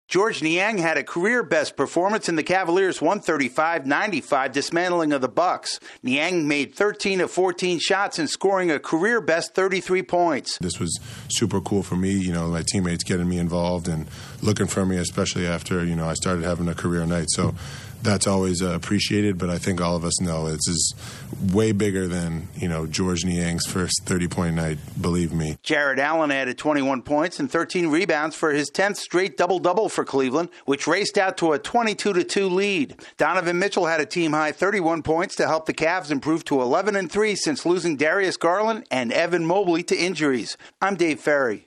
George Niang had a career-best performance in the Cavaliers' 135-95 dismantling of the Bucks. Niang made 13 of 14 shots and scoring a career-best 33 points. This was super cool for me, my teammates getting me involved and looking for me, especially after, I started having a career night. So that's always appreciated, but I think all of us know this is way bigger than, George Niang's first 30-point night, believe me. Jared Allen added 21 points and 13 rebounds for his 10th straight double-double for Cleveland, which raced out to a 22-2 lead. Donovan Mitchell had a team-high 31 points to help the Cavs improve to 11-3 since losing Darius Garland and Evan Mobley to injuries. I'm Dave Ferry.